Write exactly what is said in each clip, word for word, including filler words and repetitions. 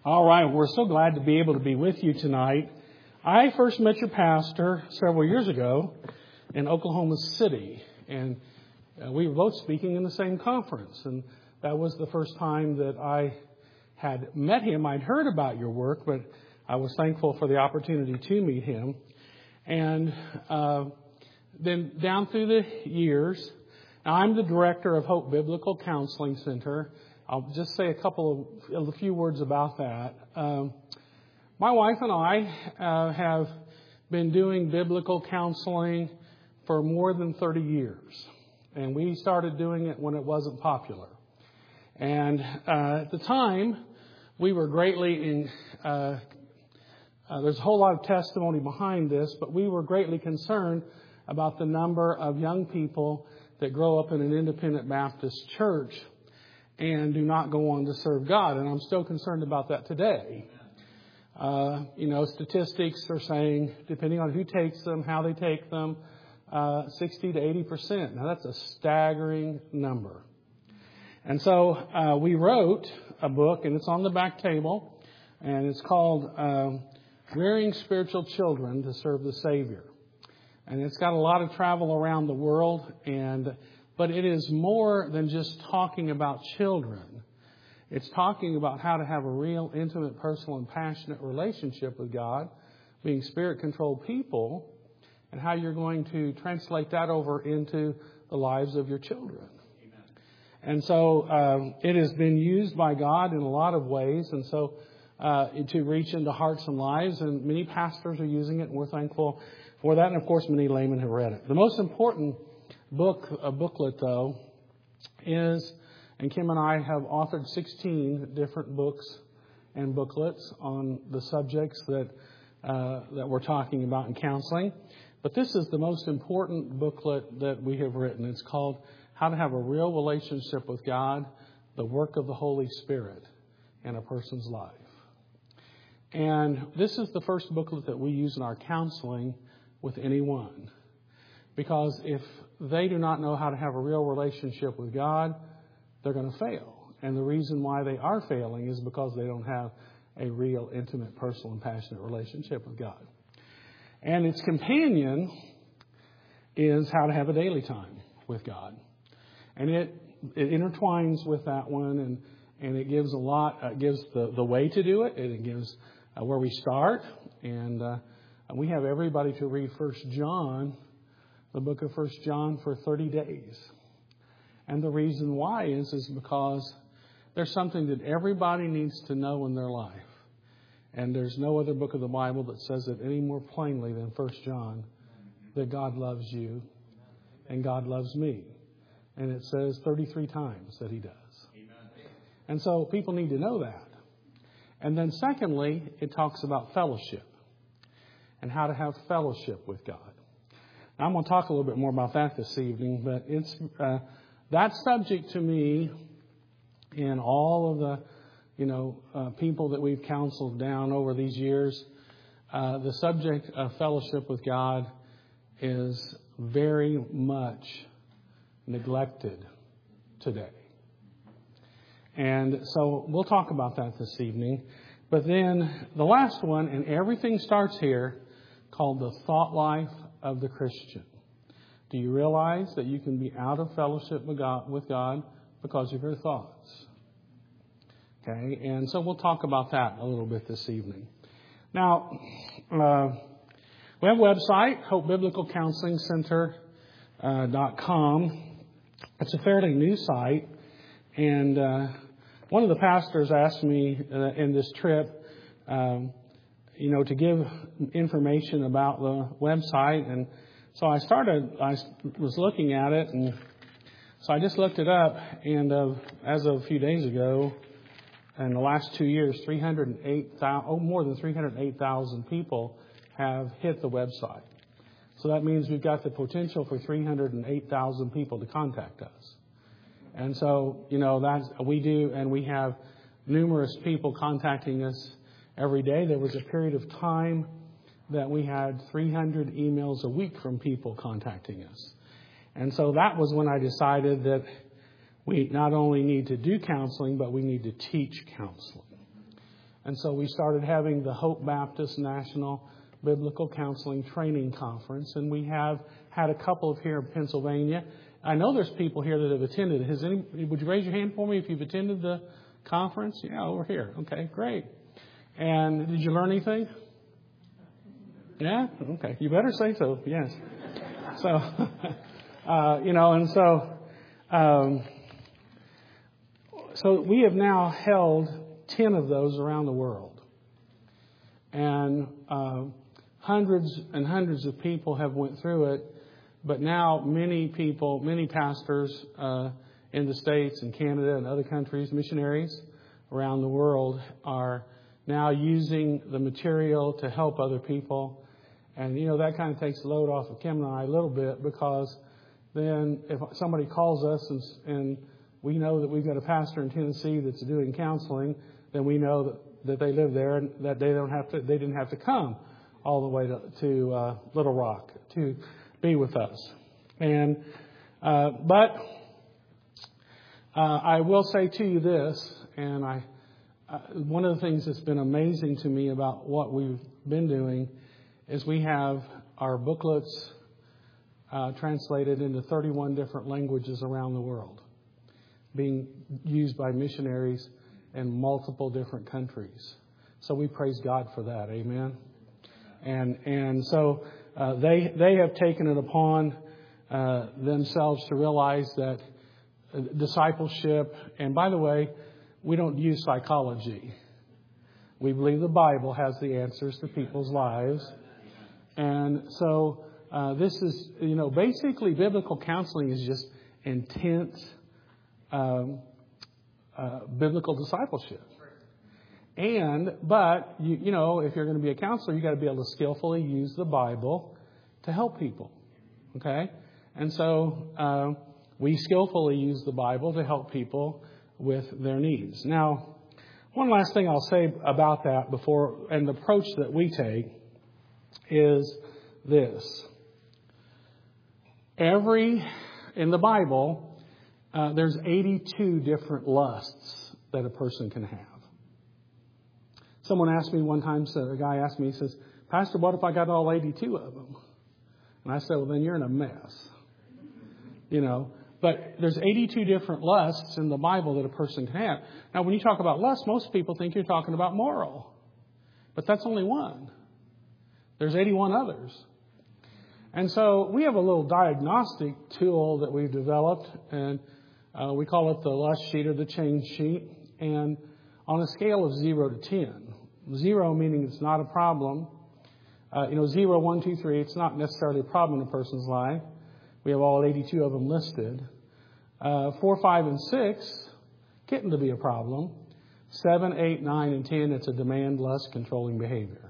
All right, we're so glad to be able to be with you tonight. I first met your pastor several years ago in Oklahoma City, and uh, we were both speaking in the same conference, and that was the first time that I had met him. I'd heard about your work, but I was thankful for the opportunity to meet him. And uh, then down through the years, now I'm the director of Hope Biblical Counseling Center. I'll just say a couple of, a few words about that. Um, my wife and I uh, have been doing biblical counseling for more than thirty years. And we started doing it when it wasn't popular. And uh, at the time, we were greatly in, uh, uh, there's a whole lot of testimony behind this, but we were greatly concerned about the number of young people that grow up in an independent Baptist church and do not go on to serve God. And I'm still concerned about that today. Uh, you know, statistics are saying, depending on who takes them, how they take them, uh, sixty to eighty percent. Now, that's a staggering number. And so uh, we wrote a book, and it's on the back table, and it's called um, Rearing Spiritual Children to Serve the Savior. And it's got a lot of travel around the world, and but it is more than just talking about children. It's talking about how to have a real, intimate, personal, and passionate relationship with God, being Spirit-controlled people, and how you're going to translate that over into the lives of your children. Amen. And so um, it has been used by God in a lot of ways, and so uh, to reach into hearts and lives, and many pastors are using it, and we're thankful for that, and of course many laymen have read it. The most important book, a booklet though, is, and Kim and I have authored sixteen different books and booklets on the subjects that uh, that we're talking about in counseling. But this is the most important booklet that we have written. It's called How to Have a Real Relationship with God, the Work of the Holy Spirit in a Person's Life. And this is the first booklet that we use in our counseling with anyone. Because if they do not know how to have a real relationship with God, they're going to fail. And the reason why they are failing is because they don't have a real, intimate, personal, and passionate relationship with God. And its companion is how to have a daily time with God. And it it intertwines with that one, and, and it gives a lot, uh, gives the, the way to do it, and it gives uh, where we start. And uh, we have everybody to read First John, the book of First John, for thirty days. And the reason why is, is because there's something that everybody needs to know in their life. And there's no other book of the Bible that says it any more plainly than First John, that God loves you and God loves me. And it says thirty-three times that He does. And so people need to know that. And then secondly, it talks about fellowship and how to have fellowship with God. Now, I'm going to talk a little bit more about that this evening, but it's uh, that subject to me, in all of the, you know, uh, people that we've counseled down over these years, uh, the subject of fellowship with God is very much neglected today. And so we'll talk about that this evening. But then the last one, and everything starts here, called the thought life of the Christian. Do you realize that you can be out of fellowship with God, with God because of your thoughts? Okay, and so we'll talk about that a little bit this evening. Now, uh, we have a website, Hope Biblical Counseling Center dot com. It's a fairly new site, and uh, one of the pastors asked me uh, in this trip, um, you know, to give information about the website. And so I started, I was looking at it, and so I just looked it up, and uh, as of a few days ago, in the last two years, three hundred eight thousand, oh, more than three hundred eight thousand people have hit the website. So that means we've got the potential for three hundred eight thousand people to contact us. And so, you know, that's, we do, and we have numerous people contacting us every day. There was a period of time that we had three hundred emails a week from people contacting us. And so that was when I decided that we not only need to do counseling, but we need to teach counseling. And so we started having the Hope Baptist National Biblical Counseling Training Conference, and we have had a couple of here in Pennsylvania. I know there's people here that have attended. Has any? Would you raise your hand for me if you've attended the conference? Yeah, over here. Okay, great. And did you learn anything? Yeah? Okay. You better say so. Yes. So, uh, you know, and so, um, so we have now held ten of those around the world. And uh, hundreds and hundreds of people have went through it. But now many people, many pastors uh, in the States and Canada and other countries, missionaries around the world are now using the material to help other people. And, you know, that kind of takes the load off of Kim and I a little bit, because then if somebody calls us and, and we know that we've got a pastor in Tennessee that's doing counseling, then we know that, that they live there and that they don't have to, they didn't have to come all the way to, to uh, Little Rock to be with us. And, uh, but uh, I will say to you this, and I, uh, one of the things that's been amazing to me about what we've been doing is we have our booklets uh, translated into thirty-one different languages around the world, being used by missionaries in multiple different countries. So we praise God for that. Amen. And and so uh, they they have taken it upon uh, themselves to realize that uh, discipleship. And by the way, we don't use psychology. We believe the Bible has the answers to people's lives. And so uh, this is, you know, basically biblical counseling is just intense um, uh, biblical discipleship. And, but, you, you know, if you're going to be a counselor, you've got to be able to skillfully use the Bible to help people. Okay? And so uh, we skillfully use the Bible to help people with their needs. Now, one last thing I'll say about that before, and the approach that we take is this. Every, in the Bible, uh, there's eighty-two different lusts that a person can have. Someone asked me one time, so a guy asked me, he says, Pastor, what if I got all eighty-two of them? And I said, well, then you're in a mess. You know, but there's eighty-two different lusts in the Bible that a person can have. Now, when you talk about lust, most people think you're talking about moral. But that's only one. There's eighty-one others. And so we have a little diagnostic tool that we've developed, and uh, we call it the lust sheet or the change sheet. And on a scale of zero to ten, zero meaning it's not a problem. Uh, you know, zero, one, two, three, it's not necessarily a problem in a person's life. We have all eighty-two of them listed. Uh, four, five, and six, getting to be a problem. Seven, eight, nine, and ten, it's a demand, lust, controlling behavior.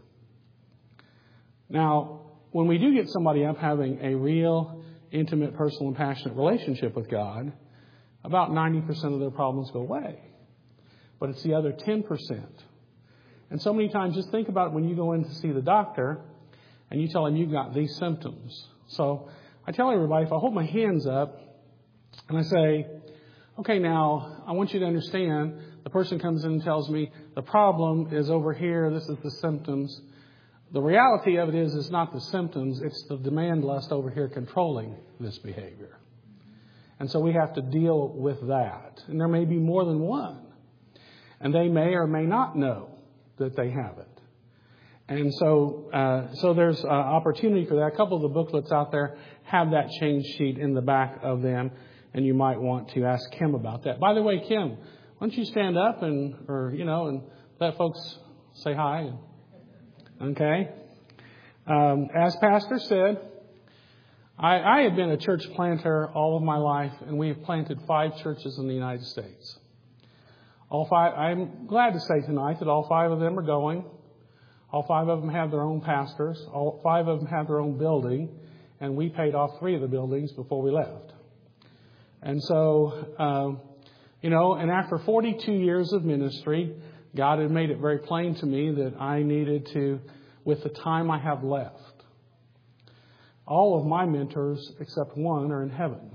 Now, when we do get somebody up having a real, intimate, personal, and passionate relationship with God, about ninety percent of their problems go away. But it's the other ten percent. And so many times, just think about when you go in to see the doctor and you tell him you've got these symptoms. So I tell everybody, if I hold my hands up and I say, okay, now I want you to understand, the person comes in and tells me the problem is over here, this is the symptoms. The reality of it is, it's not the symptoms, it's the demand lust over here controlling this behavior. And so we have to deal with that. And there may be more than one. And they may or may not know that they have it. And so uh, so there's uh, opportunity for that. A couple of the booklets out there have that change sheet in the back of them. And you might want to ask Kim about that. By the way, Kim, why don't you stand up and, or, you know, and let folks say hi. Okay. Um, as Pastor said, I, I have been a church planter all of my life, and we have planted five churches in the United States. All five. I'm glad to say tonight that all five of them are going. All five of them have their own pastors. All five of them have their own building, and we paid off three of the buildings before we left. And so, um, you know, and after forty-two years of ministry, God had made it very plain to me that I needed to, with the time I have left, all of my mentors, except one, are in heaven.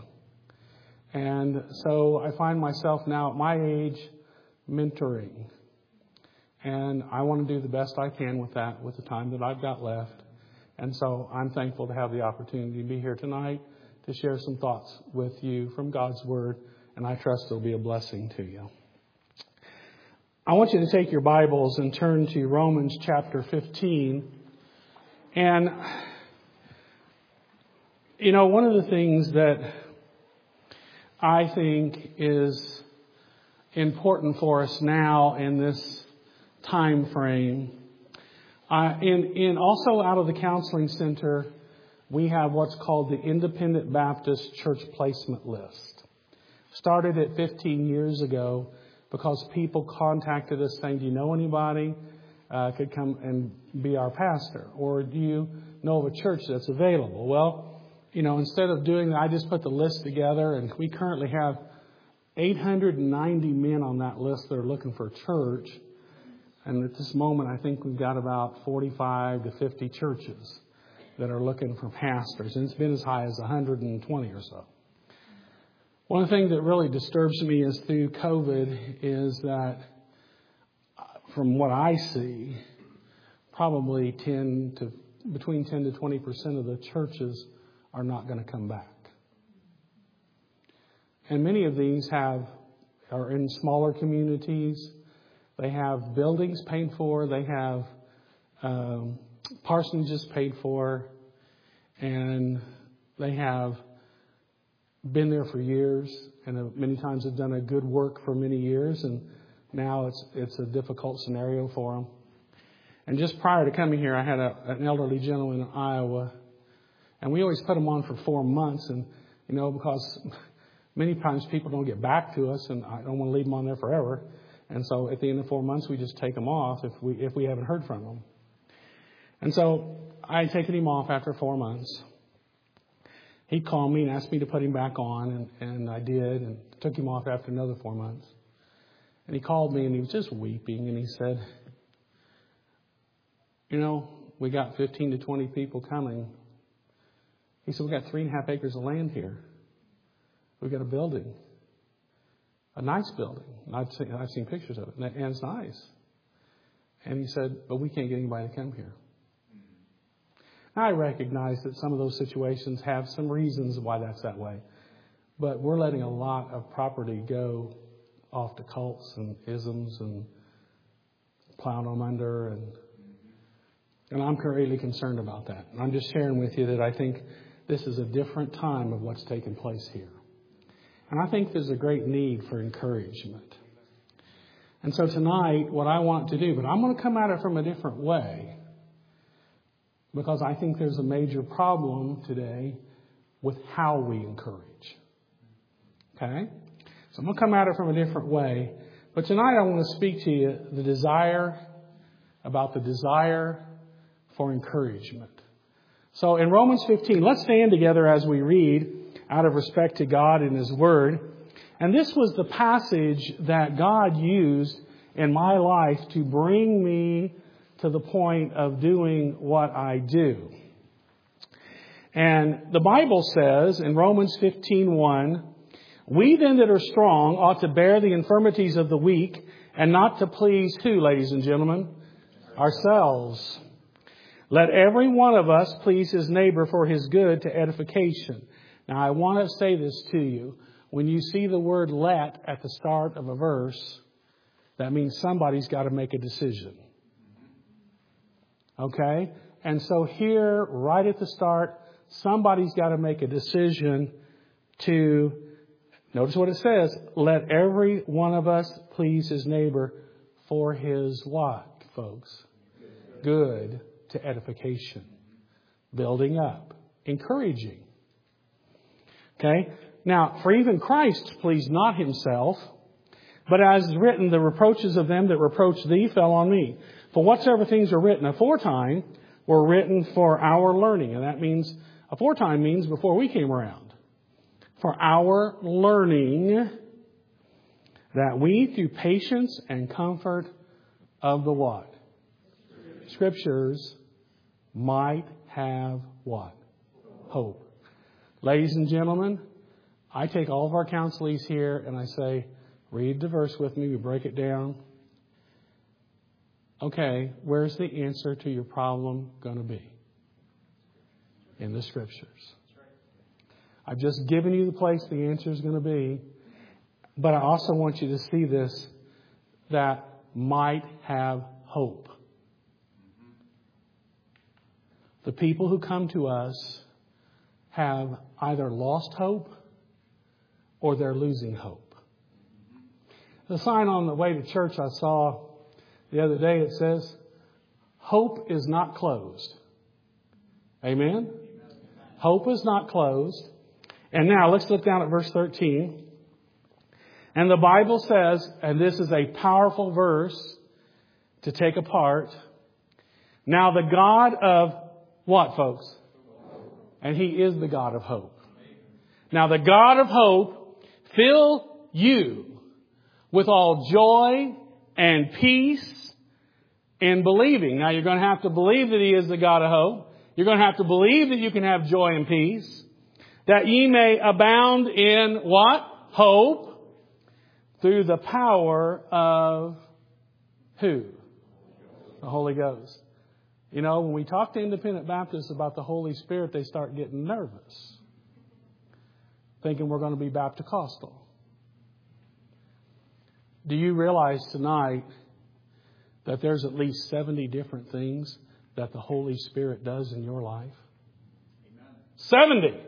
And so I find myself now at my age mentoring. And I want to do the best I can with that, with the time that I've got left. And so I'm thankful to have the opportunity to be here tonight to share some thoughts with you from God's Word. And I trust it'll be a blessing to you. I want you to take your Bibles and turn to Romans chapter fifteen. And, you know, one of the things that I think is important for us now in this time frame, uh, in, in also out of the counseling center, we have what's called the Independent Baptist Church Placement List. Started it fifteen years ago because people contacted us saying, do you know anybody uh, could come and be our pastor? Or do you know of a church that's available? Well, you know, instead of doing that, I just put the list together, and we currently have eight hundred ninety men on that list that are looking for a church. And at this moment, I think we've got about forty-five to fifty churches that are looking for pastors. And it's been as high as one hundred twenty or so. One of the things that really disturbs me is through COVID is that, from what I see, probably ten to between ten to twenty percent of the churches are not going to come back. And many of these have are in smaller communities. They have buildings paid for. They have um, parsonages paid for, and they have been there for years, and many times have done a good work for many years, and now it's it's a difficult scenario for them. And just prior to coming here, I had a, an elderly gentleman in Iowa, and we always put him on for four months, and you know because many times people don't get back to us, and I don't want to leave them on there forever, and so at the end of four months we just take them off if we if we haven't heard from them. And so I had taken him off after four months. He called me and asked me to put him back on, and, and I did, and took him off after another four months. And he called me, and he was just weeping, and he said, you know, we got fifteen to twenty people coming. He said, we got three and a half acres of land here. We've got a building, a nice building. I've seen, I've seen pictures of it, and it's nice. And he said, but we can't get anybody to come here. I recognize that some of those situations have some reasons why that's that way. But we're letting a lot of property go off to cults and isms and plowing them under. And, and I'm greatly concerned about that. And I'm just sharing with you that I think this is a different time of what's taking place here. And I think there's a great need for encouragement. And so tonight, what I want to do, but I'm going to come at it from a different way, because I think there's a major problem today with how we encourage. Okay? So I'm going to come at it from a different way. But tonight I want to speak to you the desire, about the desire for encouragement. So in Romans fifteen, let's stand together as we read out of respect to God and His Word. And this was the passage that God used in my life to bring me to the point of doing what I do. And the Bible says in Romans fifteen one, we then that are strong ought to bear the infirmities of the weak, and not to please who, ladies and gentlemen? Ourselves. Let every one of us please his neighbor for his good to edification. Now I want to say this to you. When you see the word let at the start of a verse, that means somebody's got to make a decision. Okay? And so here, right at the start, somebody's got to make a decision to, notice what it says, let every one of us please his neighbor for his what, folks? Good to edification. Building up. Encouraging. Okay? Now, for even Christ pleased not himself, but as is written, the reproaches of them that reproach thee fell on me. For whatsoever things are written aforetime were written for our learning. And that means, aforetime means before we came around. For our learning, that we through patience and comfort of the what? Scriptures might have what? Hope. Ladies and gentlemen, I take all of our counselees here and I say, read the verse with me. We break it down. Okay, where's the answer to your problem going to be? In the Scriptures. I've just given you the place the answer is going to be. But I also want you to see this, that might have hope. The people who come to us have either lost hope or they're losing hope. The sign on the way to church I saw the other day, it says, hope is not closed. Amen? Hope is not closed. And now let's look down at verse thirteen. And the Bible says, and this is a powerful verse to take apart. Now the God of what, folks? And He is the God of hope. Now the God of hope fill you with all joy and peace in believing. Now you're going to have to believe that He is the God of hope. You're going to have to believe that you can have joy and peace. That ye may abound in what? Hope. Through the power of who? The Holy Ghost. You know, when we talk to independent Baptists about the Holy Spirit, they start getting nervous. Thinking we're going to be Baptist-costal. Do you realize tonight that there's at least seventy different things that the Holy Spirit does in your life? Amen. seventy.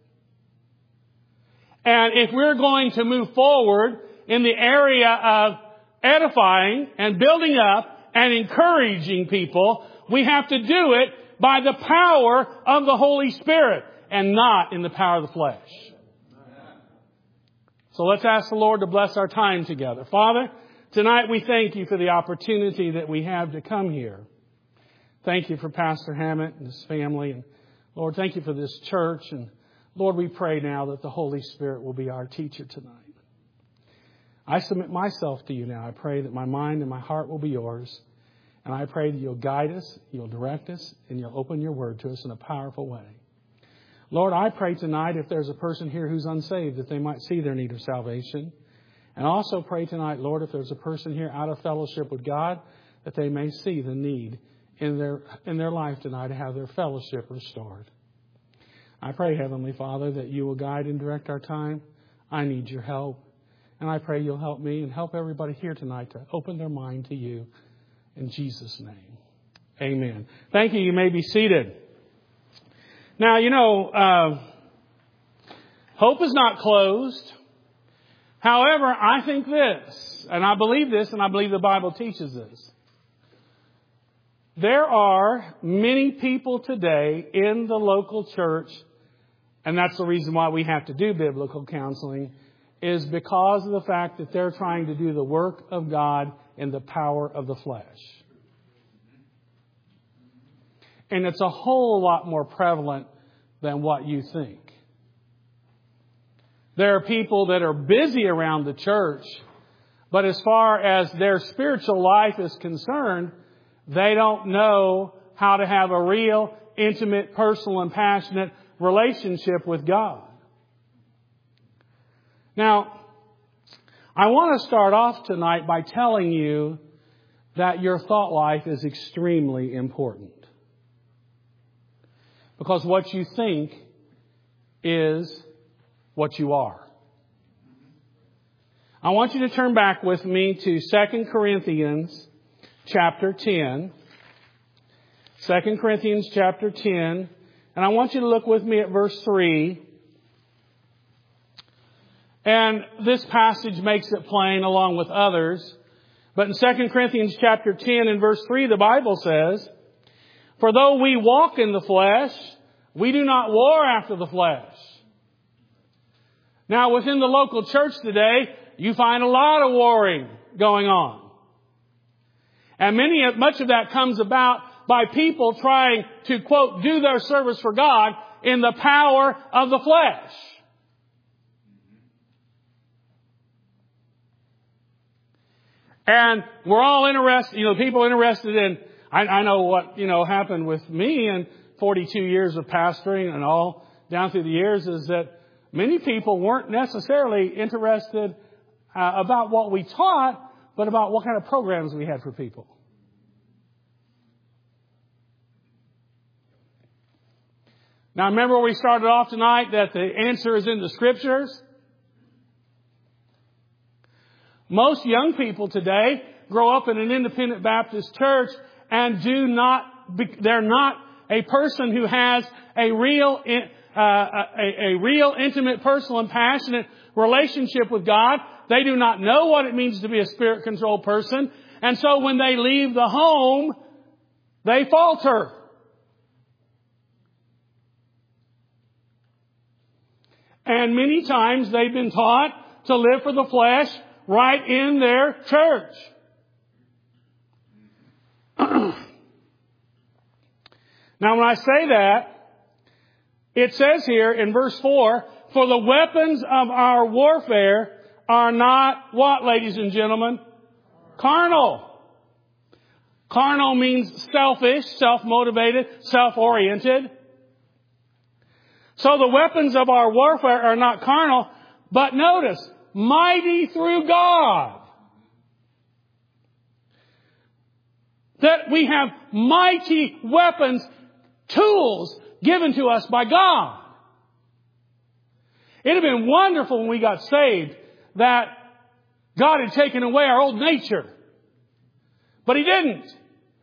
And if we're going to move forward in the area of edifying and building up and encouraging people, we have to do it by the power of the Holy Spirit and not in the power of the flesh. So let's ask the Lord to bless our time together. Father, tonight we thank You for the opportunity that we have to come here. Thank You for Pastor Hammett and his family. And Lord, thank You for this church. And Lord, we pray now that the Holy Spirit will be our teacher tonight. I submit myself to You now. I pray that my mind and my heart will be Yours. And I pray that You'll guide us, You'll direct us, and You'll open Your word to us in a powerful way. Lord, I pray tonight if there's a person here who's unsaved, that they might see their need of salvation. And also pray tonight, Lord, if there's a person here out of fellowship with God, that they may see the need in their, in their life tonight to have their fellowship restored. I pray, Heavenly Father, that You will guide and direct our time. I need Your help. And I pray You'll help me and help everybody here tonight to open their mind to You. In Jesus' name. Amen. Thank you. You may be seated. Now, you know, uh, hope is not closed. However, I think this, and I believe this, and I believe the Bible teaches this. There are many people today in the local church, and that's the reason why we have to do biblical counseling, is because of the fact that they're trying to do the work of God in the power of the flesh. And it's a whole lot more prevalent than what you think. There are people that are busy around the church, but as far as their spiritual life is concerned, they don't know how to have a real, intimate, personal, and passionate relationship with God. Now, I want to start off tonight by telling you that your thought life is extremely important. Because what you think is what you are. I want you to turn back with me to Second Corinthians chapter ten. Second Corinthians chapter ten. And I want you to look with me at verse three. And this passage makes it plain along with others. But in Second Corinthians chapter ten and verse three, the Bible says, "For though we walk in the flesh, we do not war after the flesh." Now, within the local church today, you find a lot of warring going on. And many, much of that comes about by people trying to, quote, do their service for God in the power of the flesh. And we're all interested, you know, people interested in, I, I know what, you know, happened with me in forty-two years of pastoring and all down through the years is that many people weren't necessarily interested uh, about what we taught, but about what kind of programs we had for people. Now remember where we started off tonight, that the answer is in the Scriptures? Most young people today grow up in an independent Baptist church and do not, they're not a person who has a real, uh, a, a real intimate, personal and passionate relationship with God. They do not know what it means to be a Spirit-controlled person. And so when they leave the home, they falter. And many times they've been taught to live for the flesh right in their church. Now when I say that, it says here in verse four, for the weapons of our warfare are not what, ladies and gentlemen? Carnal. Carnal means selfish, self-motivated, self-oriented. So the weapons of our warfare are not carnal, but notice, mighty through God. That we have mighty weapons, tools given to us by God. It would have been wonderful when we got saved that God had taken away our old nature. But He didn't.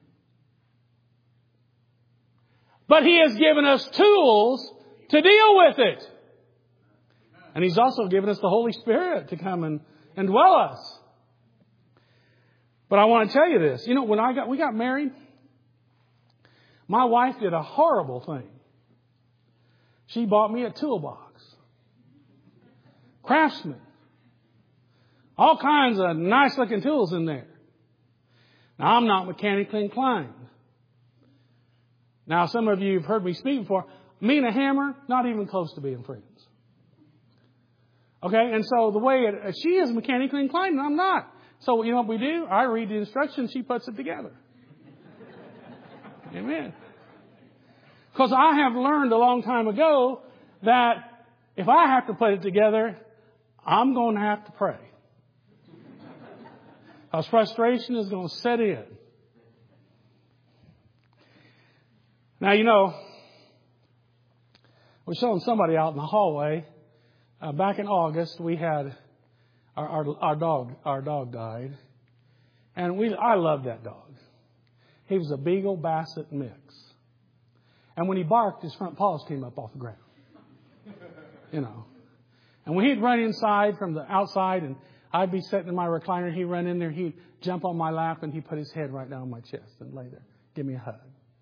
But He has given us tools to deal with it. And He's also given us the Holy Spirit to come and, and dwell us. But I want to tell you this. You know, when I got, we got married, my wife did a horrible thing. She bought me a toolbox. Craftsman. All kinds of nice looking tools in there. Now, I'm not mechanically inclined. Now, some of you have heard me speak before. Me and a hammer, not even close to being friends. Okay, and so the way it, she is mechanically inclined and I'm not. So you know what we do? I read the instructions, she puts it together. Amen. Because I have learned a long time ago that if I have to put it together, I'm going to have to pray. Because frustration is going to set in. Now, you know, we're showing somebody out in the hallway. Uh, back in August, we had our, our our dog. Our dog died, and we I loved that dog. He was a Beagle Basset mix, and when he barked, his front paws came up off the ground. You know, and when he'd run inside from the outside, and I'd be sitting in my recliner, he'd run in there, he'd jump on my lap, and he'd put his head right down on my chest and lay there, give me a hug.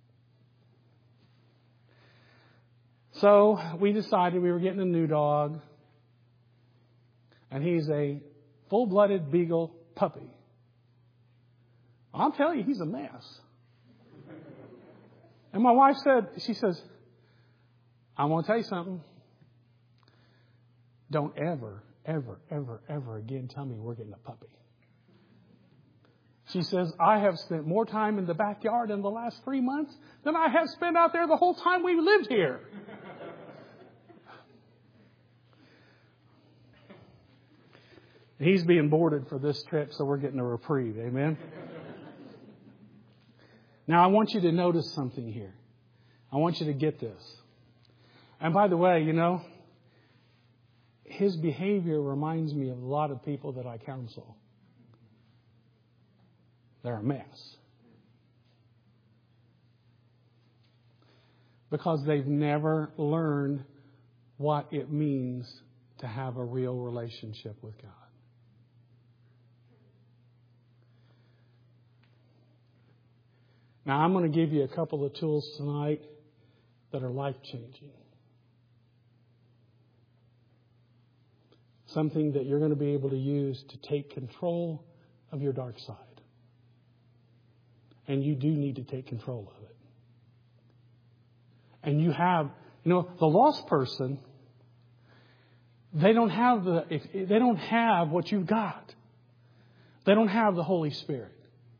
So we decided we were getting a new dog. And he's a full-blooded Beagle puppy. I'll tell you, he's a mess. And my wife said, she says, I want to tell you something. Don't ever, ever, ever, ever again tell me we're getting a puppy. She says, I have spent more time in the backyard in the last three months than I have spent out there the whole time we lived here. He's being boarded for this trip, so we're getting a reprieve. Amen? Now, I want you to notice something here. I want you to get this. And by the way, you know, his behavior reminds me of a lot of people that I counsel. They're a mess. Because they've never learned what it means to have a real relationship with God. Now, I'm going to give you a couple of tools tonight that are life-changing. Something that you're going to be able to use to take control of your dark side. And you do need to take control of it. And you have, you know, the lost person, they don't have the, if, they don't have what you've got. They don't have the Holy Spirit.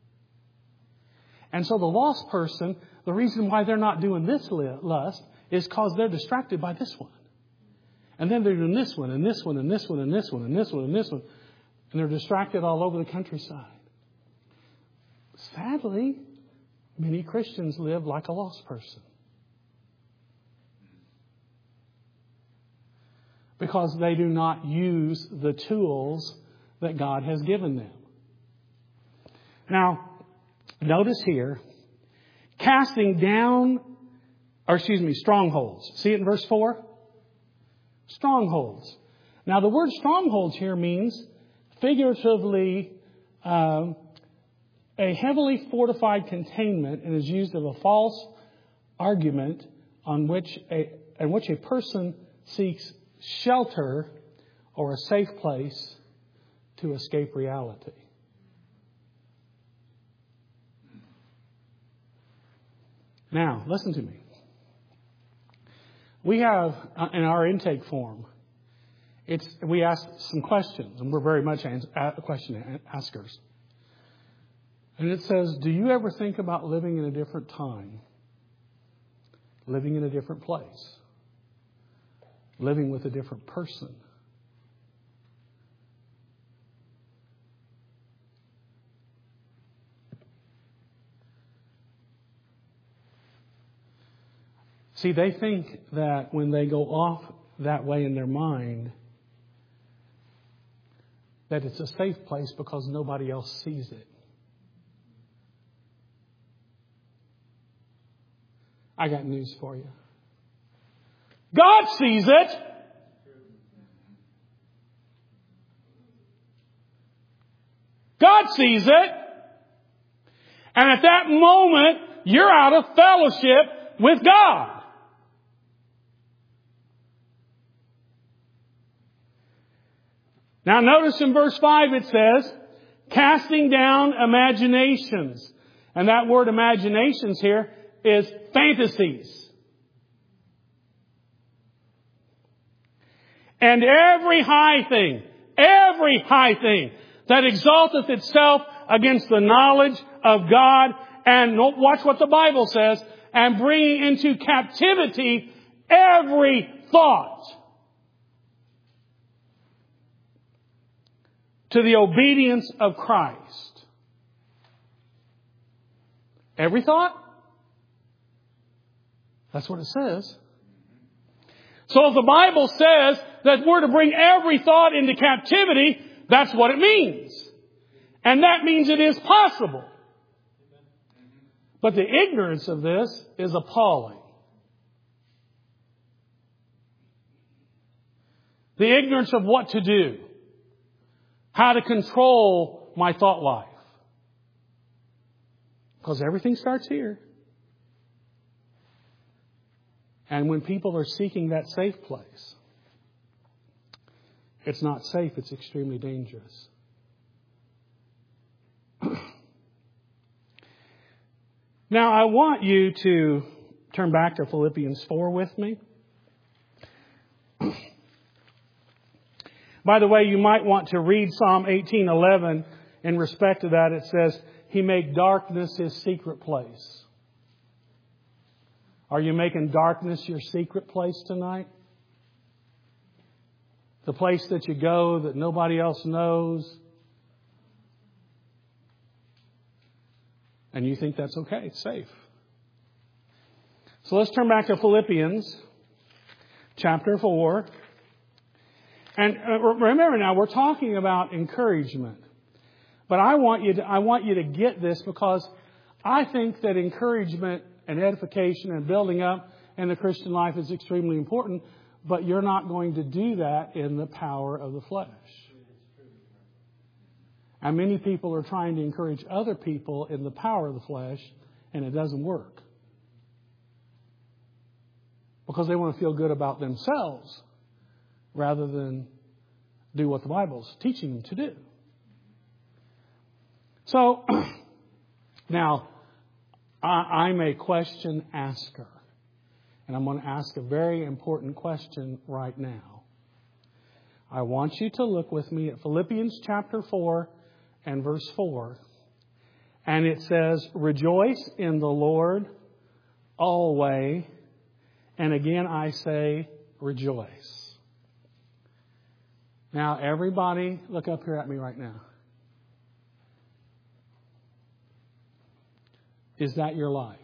And so the lost person, the reason why they're not doing this lust is because they're distracted by this one. And then they're doing this one and this one and this one and this one and this one and this one. And they're distracted all over the countryside. Sadly, many Christians live like a lost person. because they do not use the tools that God has given them. Now, notice here, casting down, or excuse me, strongholds. See it in verse four? Strongholds. Now, the word strongholds here means figuratively um, a heavily fortified containment, and is used of a false argument on which a, in which a person seeks shelter or a safe place to escape reality. Now, listen to me. We have in our intake form, it's we ask some questions, and we're very much question askers. And it says, do you ever think about living in a different time? Living in a different place? Living with a different person? See, they think that when they go off that way in their mind, that it's a safe place because nobody else sees it. I got news for you. God sees it. God sees it. And at that moment, you're out of fellowship with God. Now notice in verse five it says, casting down imaginations. And that word imaginations here is fantasies. And every high thing, every high thing that exalteth itself against the knowledge of God, and watch what the Bible says, and bringing into captivity every thought to the obedience of Christ. Every thought? That's what it says. So if the Bible says that we're to bring every thought into captivity, that's what it means. And that means it is possible. But the ignorance of this is appalling. The ignorance of what to do. How to control my thought life. Because everything starts here. And when people are seeking that safe place, it's not safe, it's extremely dangerous. Now, I want you to turn back to Philippians four with me. By the way, you might want to read Psalm eighteen eleven. In respect to that, it says, He made darkness His secret place. Are you making darkness your secret place tonight? The place that you go that nobody else knows? And you think that's okay, it's safe. So let's turn back to Philippians chapter four. And remember now, we're talking about encouragement. But I want you to, I want you to get this, because I think that encouragement and edification and building up in the Christian life is extremely important. But you're not going to do that in the power of the flesh. And many people are trying to encourage other people in the power of the flesh, and it doesn't work. Because they want to feel good about themselves rather than do what the Bible's teaching them to do. So, now, I, I'm a question asker. And I'm going to ask a very important question right now. I want you to look with me at Philippians chapter four and verse four. And it says, rejoice in the Lord always. And again I say, rejoice. Now everybody, look up here at me right now. Is that your life?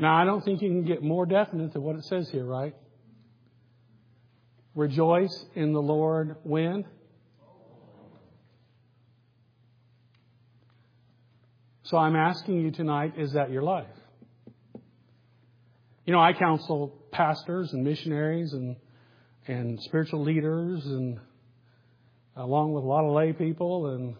Now, I don't think you can get more definite than what it says here, right? Rejoice in the Lord when? So I'm asking you tonight, is that your life? You know, I counsel pastors and missionaries and and spiritual leaders, and along with a lot of lay people and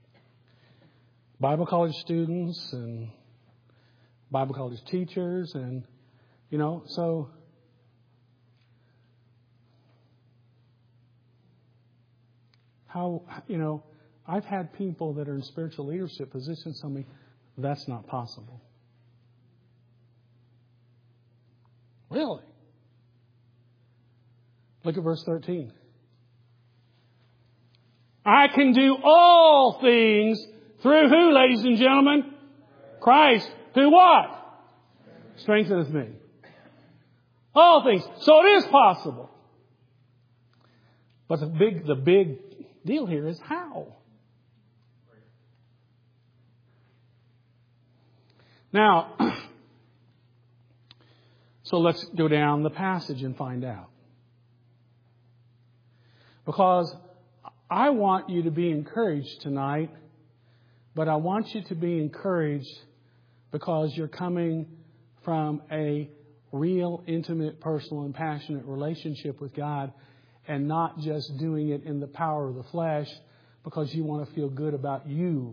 Bible college students and Bible college teachers, and you know, so how, you know, I've had people that are in spiritual leadership positions tell me that's not possible. Really? Look at verse thirteen. I can do all things through who, ladies and gentlemen? Christ. Who what? Strengtheneth me. All things. So it is possible. But the big, the big deal here is how. Now, so let's go down the passage and find out. Because I want you to be encouraged tonight, but I want you to be encouraged because you're coming from a real, intimate, personal, and passionate relationship with God, and not just doing it in the power of the flesh because you want to feel good about you.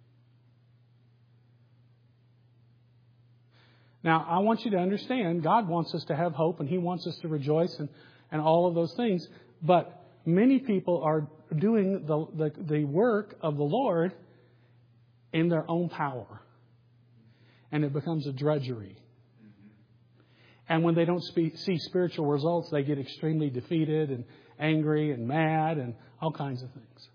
Now, I want you to understand, God wants us to have hope, and He wants us to rejoice, and, and all of those things. But many people are doing the, the, the work of the Lord in their own power. And it becomes a drudgery. And when they don't spe- see spiritual results, they get extremely defeated and angry and mad and all kinds of things.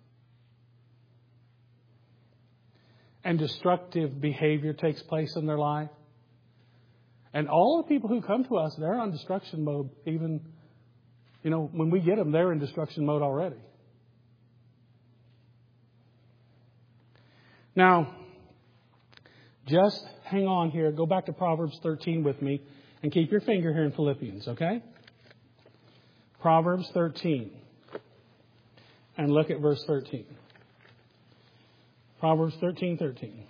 And destructive behavior takes place in their life. And all the people who come to us, they're on destruction mode. Even, you know, when we get them, they're in destruction mode already. Now, just hang on here. Go back to Proverbs thirteen with me and keep your finger here in Philippians, okay? Proverbs thirteen. And look at verse thirteen. Proverbs thirteen, thirteen.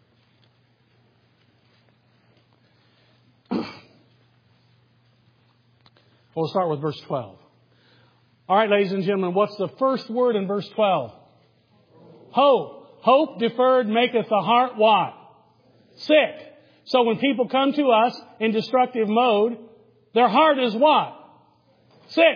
We'll start with verse twelve. All right, ladies and gentlemen, what's the first word in verse twelve? Hope. Hope deferred maketh the heart what? Sick. So when people come to us in destructive mode, their heart is what? Sick.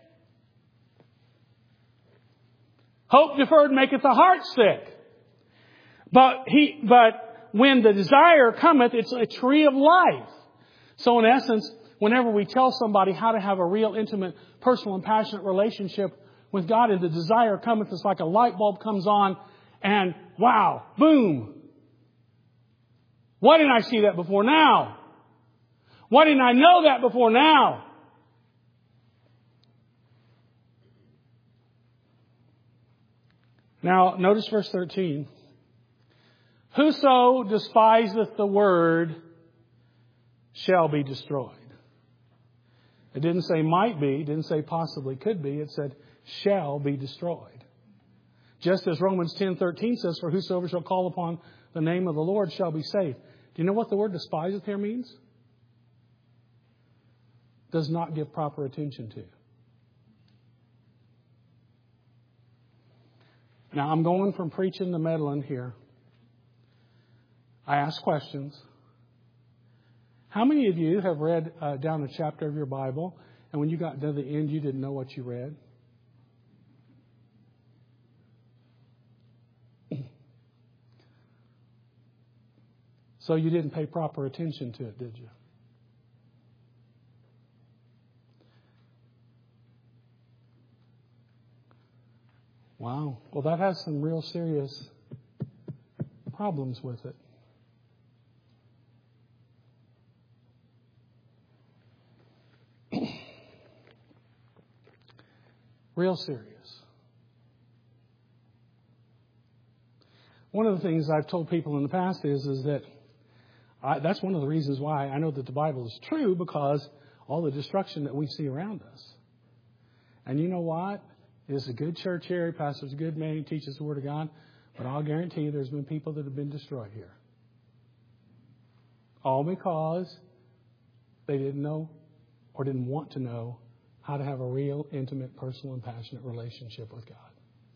Hope deferred maketh the heart sick. But he, but when the desire cometh, it's a tree of life. So in essence, whenever we tell somebody how to have a real, intimate, personal, and passionate relationship with God, and the desire cometh, it's like a light bulb comes on, and wow, boom. Why didn't I see that before now? Why didn't I know that before now? Now, notice verse thirteen. Whoso despiseth the word shall be destroyed. It didn't say might be, it didn't say possibly could be, it said shall be destroyed. Just as Romans ten thirteen says, for whosoever shall call upon the name of the Lord shall be saved. Do you know what the word despiseth here means? Does not give proper attention to. Now, I'm going from preaching to meddling here. I ask questions. How many of you have read uh, down a chapter of your Bible, and when you got to the end, you didn't know what you read? So you didn't pay proper attention to it, did you? Wow. Well, that has some real serious problems with it. Real serious. One of the things I've told people in the past is, is that I, that's one of the reasons why I know that the Bible is true, because all the destruction that we see around us. And you know what? It's a good church here. Pastor's a good man. He teaches the Word of God. But I'll guarantee you there's been people that have been destroyed here. All because they didn't know or didn't want to know how to have a real, intimate, personal, and passionate relationship with God.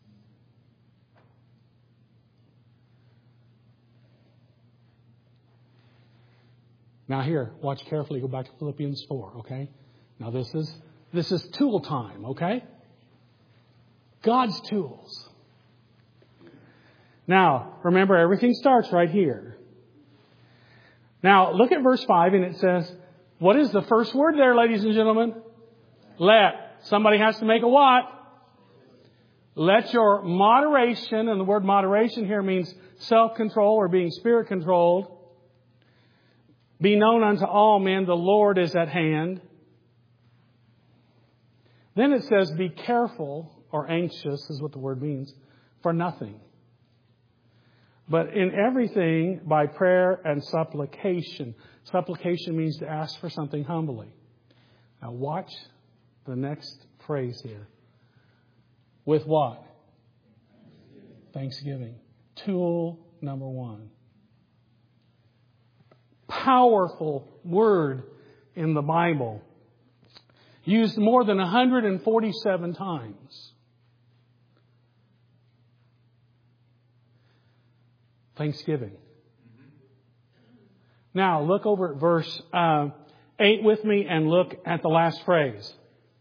Now here, watch carefully. Go back to Philippians four, okay? Now this is this is tool time, okay? God's tools. Now, remember, everything starts right here. Now, look at verse five, and it says, what is the first word there, ladies and gentlemen? Let. Somebody has to make a what? Let your moderation, and the word moderation here means self-control or being spirit-controlled, be known unto all men, the Lord is at hand. Then it says, be careful, or anxious is what the word means, for nothing. But in everything, by prayer and supplication. Supplication means to ask for something humbly. Now watch the next phrase here. With what? Thanksgiving. Tool number one. Powerful word in the Bible. Used more than one hundred forty-seven times. Thanksgiving. Now look over at verse uh, eight with me and look at the last phrase.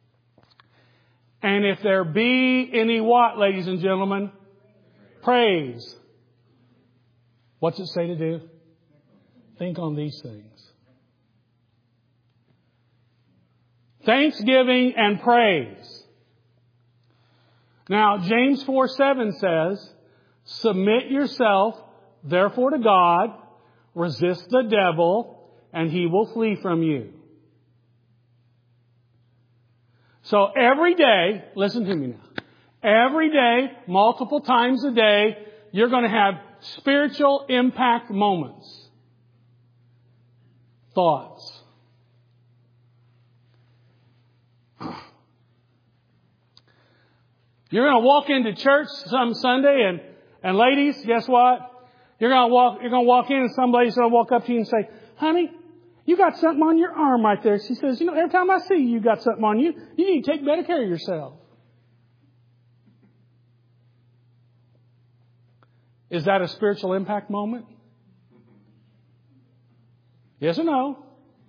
And if there be any what, ladies and gentlemen? Praise. What's it say to do? Think on these things. Thanksgiving and praise. Now, James four seven says, submit yourself, therefore, to God, resist the devil, and he will flee from you. So every day, listen to me now, every day, multiple times a day, you're going to have spiritual impact moments. Thoughts. You're going to walk into church some Sunday, and, and ladies, guess what? You're going to walk, you're going to walk in, and somebody's going to walk up to you and say, honey, you got something on your arm right there. She says, you know, every time I see you, you got something on you. You need to take better care of yourself. Is that a spiritual impact moment? Yes or no?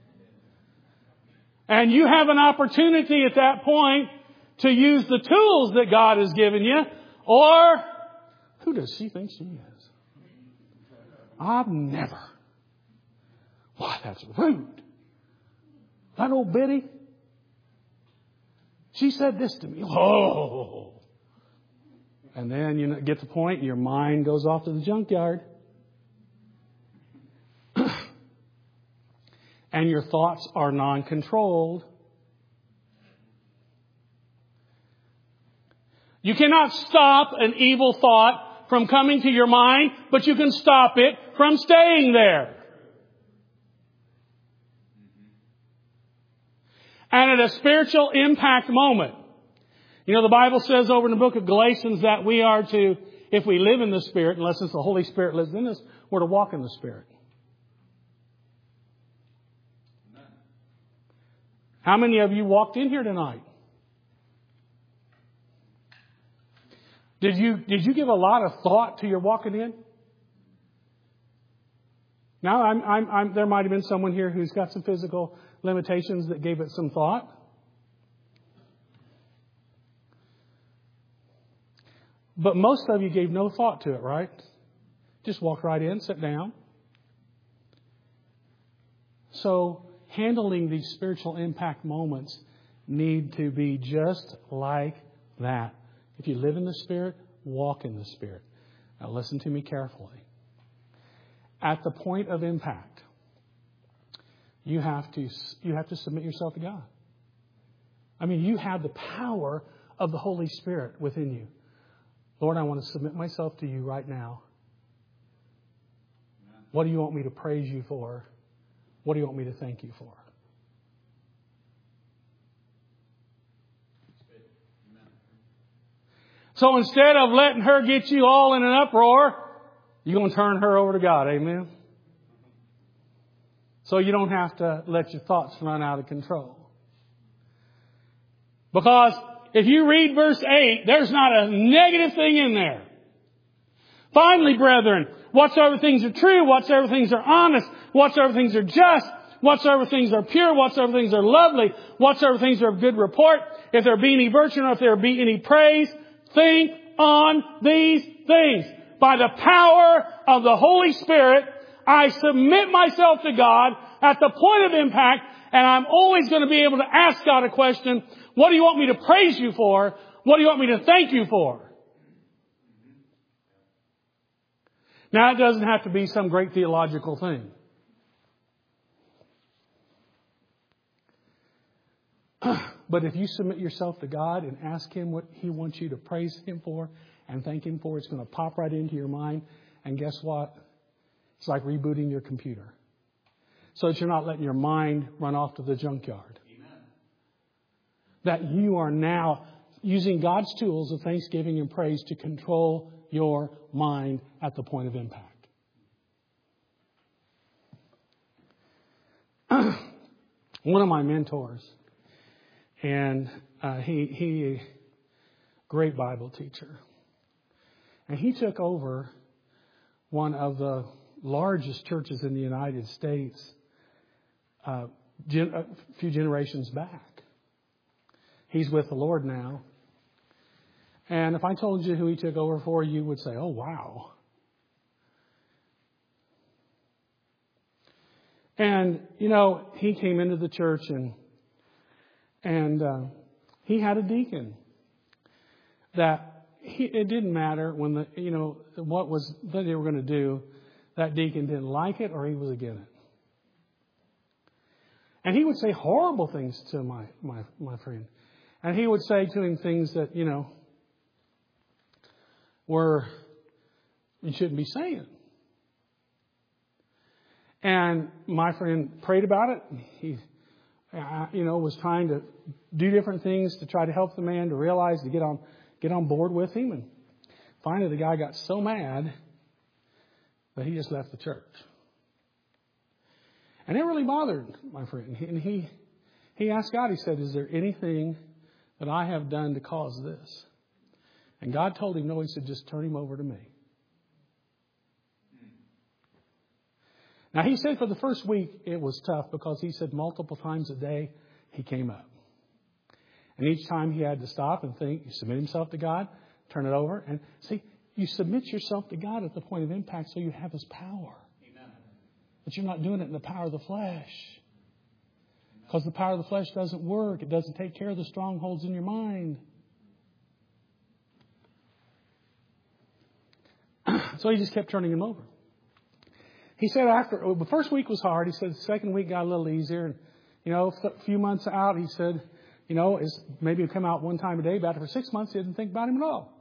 And you have an opportunity at that point to use the tools that God has given you. Or, who does she think she is? I've never. Why, that's rude. That old Biddy, she said this to me. Oh. And then you get the point, your mind goes off to the junkyard. And your thoughts are non-controlled. You cannot stop an evil thought from coming to your mind, but you can stop it from staying there. And at a spiritual impact moment, you know, the Bible says over in the book of Galatians that we are to, if we live in the Spirit, unless it's the Holy Spirit lives in us, we're to walk in the Spirit. How many of you walked in here tonight? Did you, did you give a lot of thought to your walking in? Now, I'm, I'm, I'm, there might have been someone here who's got some physical limitations that gave it some thought. But most of you gave no thought to it, right? Just walk right in, sit down. So, handling these spiritual impact moments need to be just like that. If you live in the Spirit, walk in the Spirit. Now listen to me carefully. At the point of impact, you have to you have to submit yourself to God. I mean, you have the power of the Holy Spirit within you. Lord, I want to submit myself to you right now. What do you want me to praise you for? What do you want me to thank you for? So instead of letting her get you all in an uproar, you're going to turn her over to God. Amen? So you don't have to let your thoughts run out of control. Because if you read verse eight, there's not a negative thing in there. Finally, brethren, whatsoever things are true, whatsoever things are honest, whatsoever things are just, whatsoever things are pure, whatsoever things are lovely, whatsoever things are of good report, if there be any virtue or if there be any praise, think on these things. By the power of the Holy Spirit, I submit myself to God at the point of impact, and I'm always going to be able to ask God a question. What do you want me to praise you for? What do you want me to thank you for? Now, it doesn't have to be some great theological thing. But if you submit yourself to God and ask Him what He wants you to praise Him for and thank Him for, it's going to pop right into your mind. And guess what? It's like rebooting your computer. So that you're not letting your mind run off to the junkyard. Amen. That you are now using God's tools of thanksgiving and praise to control your mind at the point of impact. One of my mentors, and uh, he he great Bible teacher, and he took over one of the largest churches in the United States uh, gen- a few generations back. He's with the Lord now. And if I told you who he took over for, you would say, oh, wow. And, you know, he came into the church and and uh, he had a deacon that he, it didn't matter when the, you know, what was that they were going to do. That deacon didn't like it or he was against it. And he would say horrible things to my, my, my friend. And he would say to him things that, you know, were you shouldn't be saying. And my friend prayed about it. He, uh, you know, was trying to do different things to try to help the man to realize, to get on, get on board with him. And finally the guy got so mad that he just left the church. And it really bothered my friend. And he, he asked God, he said, is there anything that I have done to cause this? And God told him, no. He said, just turn him over to me. Now, he said for the first week it was tough because he said multiple times a day he came up. And each time he had to stop and think, submit himself to God, turn it over. And see, you submit yourself to God at the point of impact so you have His power. Amen. But you're not doing it in the power of the flesh. Because the power of the flesh doesn't work. It doesn't take care of the strongholds in your mind. So he just kept turning him over. He said after, well, the first week was hard. He said the second week got a little easier. And, you know, a few months out, he said, you know, is maybe he'd come out one time a day. About it for six months, he didn't think about him at all.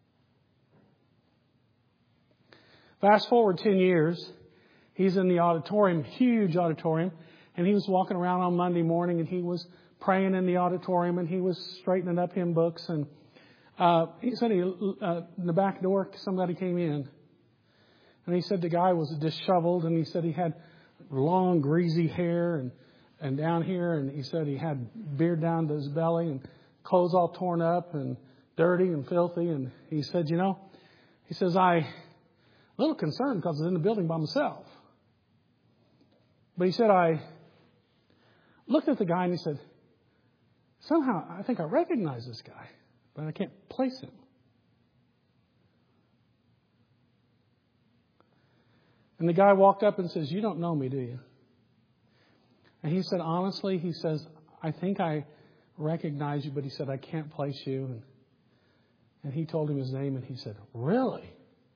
Fast forward ten years, he's in the auditorium, huge auditorium, and he was walking around on Monday morning and he was praying in the auditorium and he was straightening up hymn books. And uh, he said he, uh, in the back door, somebody came in. And he said the guy was disheveled, and he said he had long, greasy hair and, and down here, and he said he had beard down to his belly and clothes all torn up and dirty and filthy. And he said, you know, he says, I a little concerned because I was in the building by myself. But he said, I looked at the guy and he said, somehow I think I recognize this guy, but I can't place him. And the guy walked up and says, you don't know me, do you? And he said, honestly, he says, I think I recognize you, but he said, I can't place you. And, and he told him his name, and he said, really?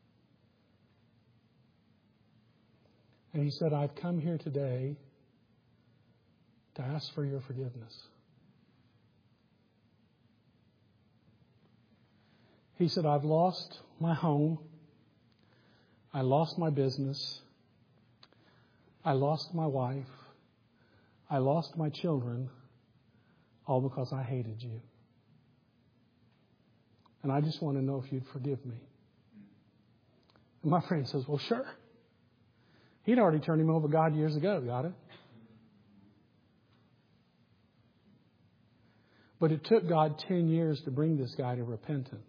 And he said, I've come here today to ask for your forgiveness. He said, I've lost my home. I lost my business. I lost my wife. I lost my children all because I hated you. And I just want to know if you'd forgive me. And my friend says, well, sure. He'd already turned him over to God years ago. Got it? But it took God ten years to bring this guy to repentance.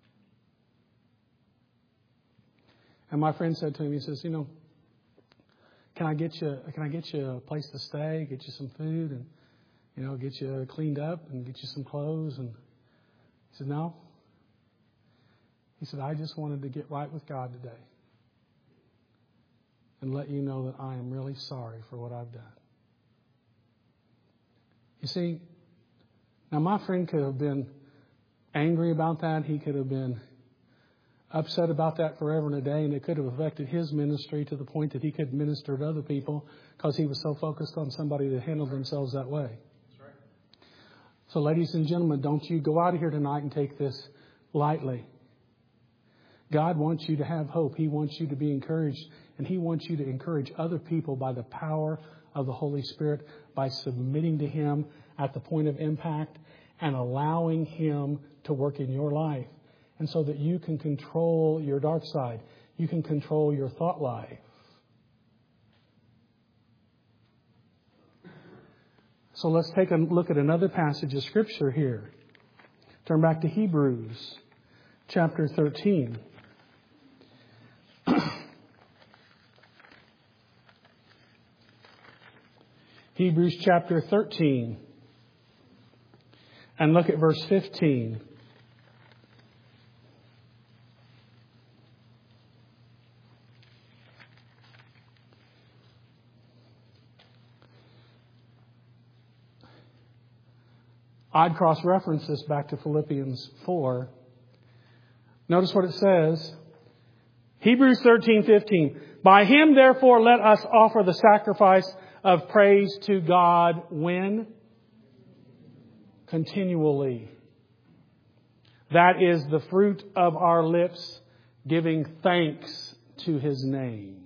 And my friend said to him, he says, you know, can I get you, can I get you a place to stay, get you some food, and, you know, get you cleaned up and get you some clothes? And he said, no. He said, I just wanted to get right with God today and let you know that I am really sorry for what I've done. You see, now my friend could have been angry about that. He could have been upset about that forever and a day, and it could have affected his ministry to the point that he could minister to other people because he was so focused on somebody that handled themselves that way. That's right. So ladies and gentlemen, don't you go out of here tonight and take this lightly. God wants you to have hope. He wants you to be encouraged, and He wants you to encourage other people by the power of the Holy Spirit, by submitting to Him at the point of impact and allowing Him to work in your life. And so that you can control your dark side. You can control your thought life. So let's take a look at another passage of Scripture here. Turn back to Hebrews chapter thirteen. Hebrews chapter thirteen. And look at verse fifteen. I'd cross-reference this back to Philippians four. Notice what it says. Hebrews thirteen fifteen. By Him, therefore, let us offer the sacrifice of praise to God when? Continually. That is the fruit of our lips, giving thanks to His name.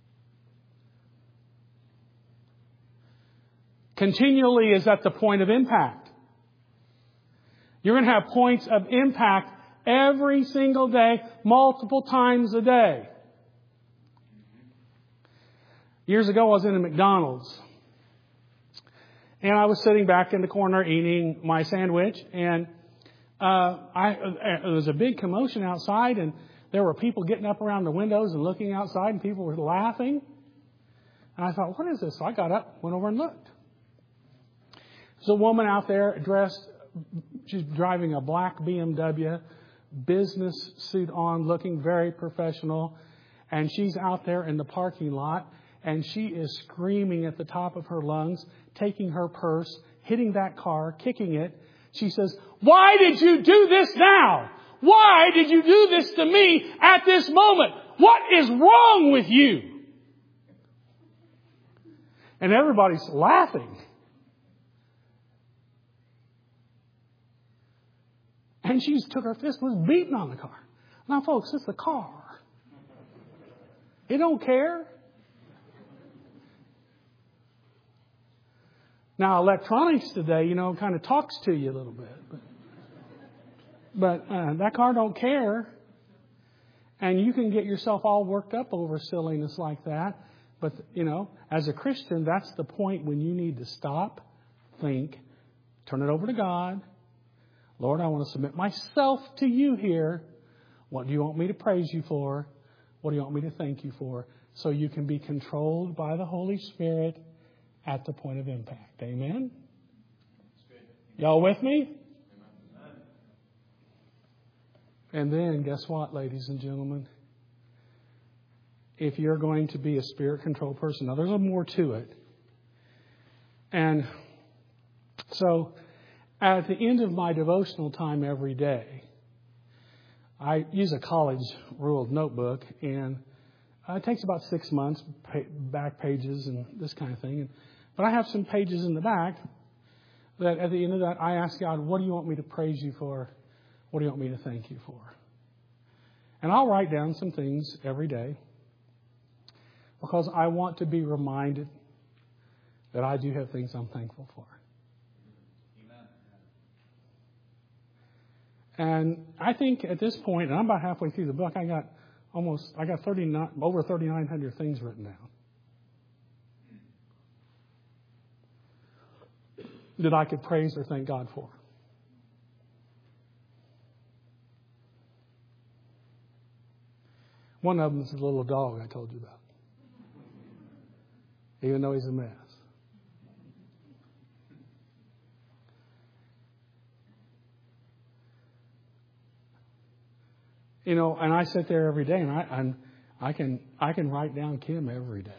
Continually is at the point of impact. You're going to have points of impact every single day, multiple times a day. Years ago, I was in a McDonald's. And I was sitting back in the corner eating my sandwich. And uh, I, there was a big commotion outside. And there were people getting up around the windows and looking outside. And people were laughing. And I thought, what is this? So I got up, went over and looked. There's a woman out there dressed. She's driving a black B M W, business suit on, looking very professional. And she's out there in the parking lot. And she is screaming at the top of her lungs, taking her purse, hitting that car, kicking it. She says, why did you do this now? Why did you do this to me at this moment? What is wrong with you? And everybody's laughing. And she took her fist and was beating on the car. Now, folks, it's a car. It don't care. Now, electronics today, you know, kind of talks to you a little bit. But, but uh, that car don't care. And you can get yourself all worked up over silliness like that. But, you know, as a Christian, that's the point when you need to stop, think, turn it over to God. Lord, I want to submit myself to you here. What do you want me to praise you for? What do you want me to thank you for? So you can be controlled by the Holy Spirit at the point of impact. Amen? Y'all with me? And then, guess what, ladies and gentlemen? If you're going to be a spirit-controlled person, now there's a more to it. And so, at the end of my devotional time every day, I use a college-ruled notebook, and it takes about six months, back pages and this kind of thing. But I have some pages in the back that at the end of that, I ask God, what do you want me to praise you for? What do you want me to thank you for? And I'll write down some things every day because I want to be reminded that I do have things I'm thankful for. And I think at this point, and I'm about halfway through the book, I got almost, I got thirty-nine, over thirty-nine hundred things written down that I could praise or thank God for. One of them is the little dog I told you about, even though he's a mess. You know, and I sit there every day, and I I'm, I can I can write down Kim every day.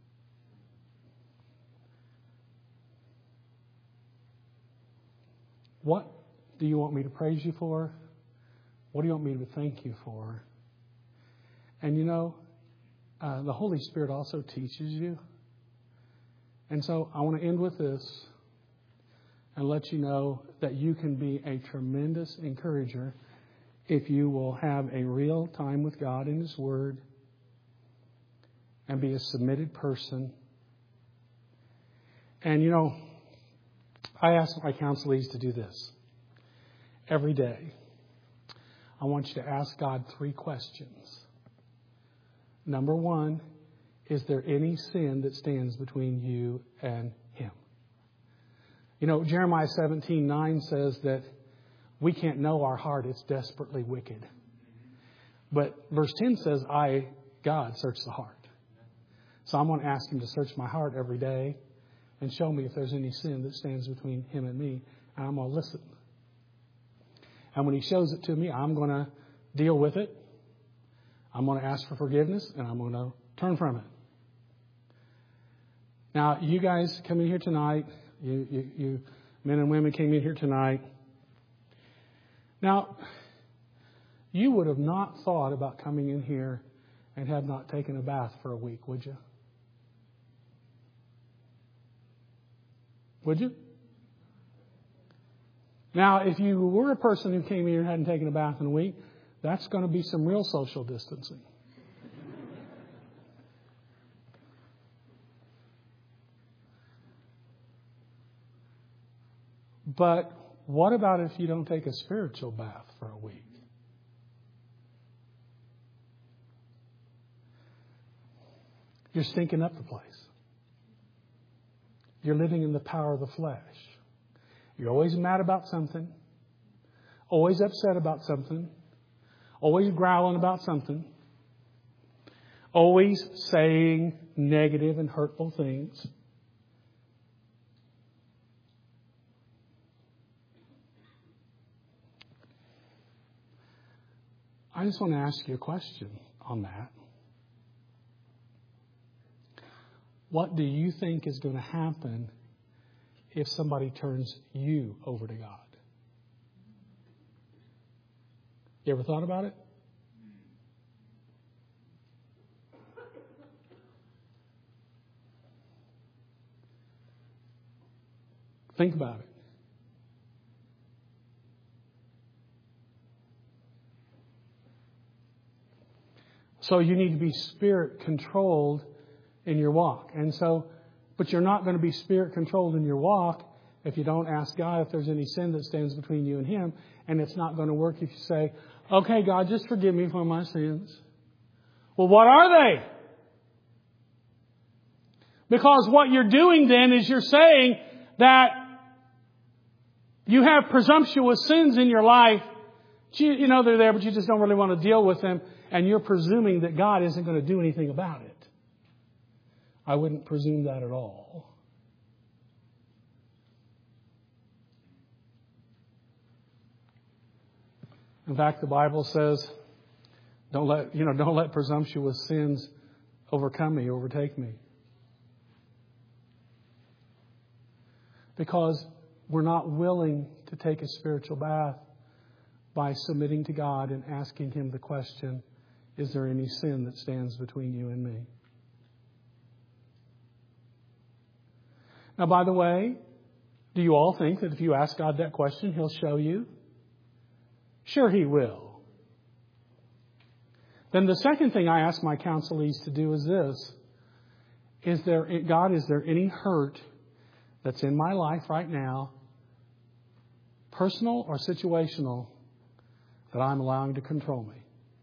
What do you want me to praise you for? What do you want me to thank you for? And you know, uh, the Holy Spirit also teaches you. And so I want to end with this and let you know that you can be a tremendous encourager if you will have a real time with God in His Word and be a submitted person. And you know, I ask my counselees to do this every day. I want you to ask God three questions. Number one, is there any sin that stands between you and Him? You know, Jeremiah seventeen nine says that we can't know our heart. It's desperately wicked. But verse ten says, I, God, search the heart. So I'm going to ask Him to search my heart every day and show me if there's any sin that stands between Him and me. And I'm going to listen. And when He shows it to me, I'm going to deal with it. I'm going to ask for forgiveness, and I'm going to turn from it. Now, you guys come in here tonight. You, you, you men and women came in here tonight. Now, you would have not thought about coming in here and have not taken a bath for a week, would you? Would you? Now, if you were a person who came here and hadn't taken a bath in a week, that's going to be some real social distancing. But what about if you don't take a spiritual bath for a week? You're stinking up the place. You're living in the power of the flesh. You're always mad about something. Always upset about something. Always growling about something. Always saying negative and hurtful things. I just want to ask you a question on that. What do you think is going to happen if somebody turns you over to God? You ever thought about it? Think about it. So you need to be spirit controlled in your walk. And so, but you're not going to be spirit controlled in your walk if you don't ask God if there's any sin that stands between you and Him. And it's not going to work if you say, okay, God, just forgive me for my sins. Well, what are they? Because what you're doing then is you're saying that you have presumptuous sins in your life. You, you know they're there, but you just don't really want to deal with them. And you're presuming that God isn't going to do anything about it. I wouldn't presume that at all. In fact, the Bible says, don't let, you know, don't let presumptuous sins overcome me, overtake me. Because we're not willing to take a spiritual bath by submitting to God and asking Him the question, is there any sin that stands between you and me? Now, by the way, do you all think that if you ask God that question, He'll show you? Sure, He will. Then the second thing I ask my counselees to do is this. Is there, God, is there any hurt that's in my life right now, personal or situational, that I'm allowing to control me.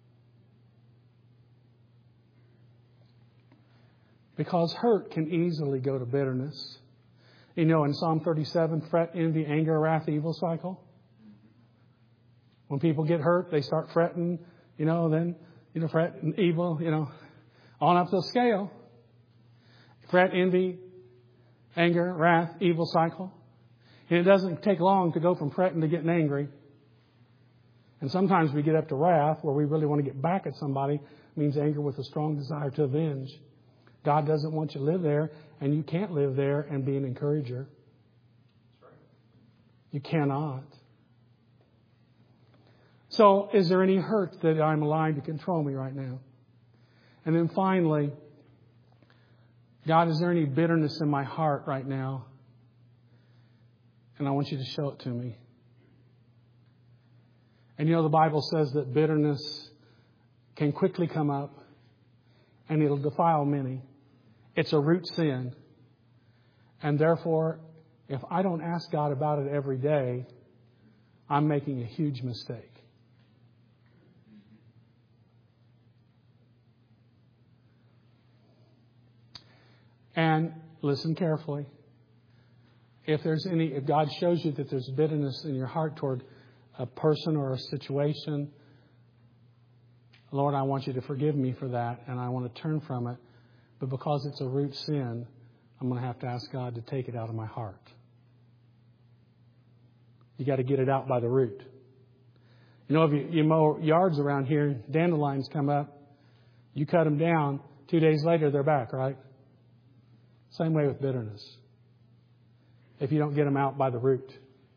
Because hurt can easily go to bitterness. You know, in Psalm thirty-seven, fret, envy, anger, wrath, evil cycle. When people get hurt, they start fretting, you know, then, you know, fret and evil, you know, on up the scale. Fret, envy, anger, wrath, evil cycle. And it doesn't take long to go from fretting to getting angry. And sometimes we get up to wrath, where we really want to get back at somebody. It means anger with a strong desire to avenge. God doesn't want you to live there, and you can't live there and be an encourager. You cannot. So, is there any hurt that I'm allowing to control me right now? And then finally, God, is there any bitterness in my heart right now? And I want you to show it to me. And you know, the Bible says that bitterness can quickly come up and it'll defile many. It's a root sin. And therefore, if I don't ask God about it every day, I'm making a huge mistake. And listen carefully. If there's any, if God shows you that there's bitterness in your heart toward a person or a situation, Lord, I want you to forgive me for that, and I want to turn from it. But because it's a root sin, I'm going to have to ask God to take it out of my heart. You got to get it out by the root. You know, if you, you mow yards around here, dandelions come up, you cut them down, two days later they're back, right? Same way with bitterness. If you don't get them out by the root.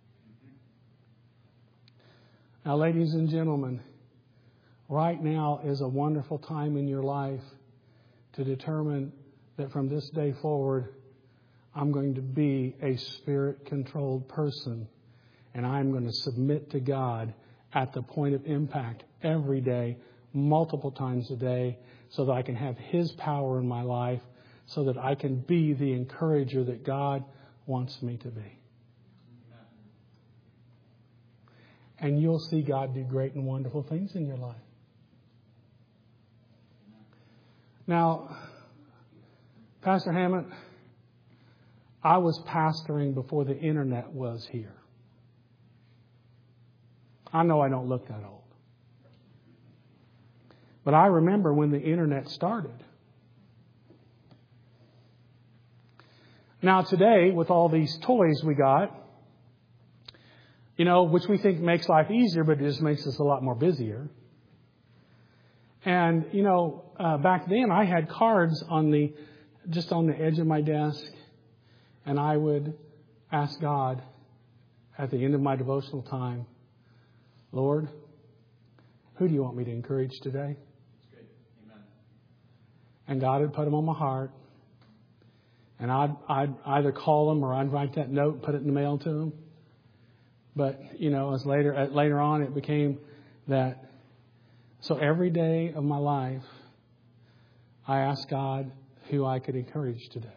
Now, ladies and gentlemen, right now is a wonderful time in your life to determine that from this day forward, I'm going to be a Spirit-controlled person. And I'm going to submit to God at the point of impact every day, multiple times a day, so that I can have His power in my life, so that I can be the encourager that God wants me to be. And you'll see God do great and wonderful things in your life. Now, Pastor Hammond, I was pastoring before the internet was here. I know I don't look that old. But I remember when the internet started. Now today, with all these toys we got, you know, which we think makes life easier, but it just makes us a lot more busier. And, you know, uh, back then I had cards on the, just on the edge of my desk, and I would ask God at the end of my devotional time, Lord, who do you want me to encourage today? That's good. Amen. And God would put them on my heart. And I'd, I'd either call them or I'd write that note and put it in the mail to them. But, you know, as later, later on it became that. So every day of my life, I asked God who I could encourage today.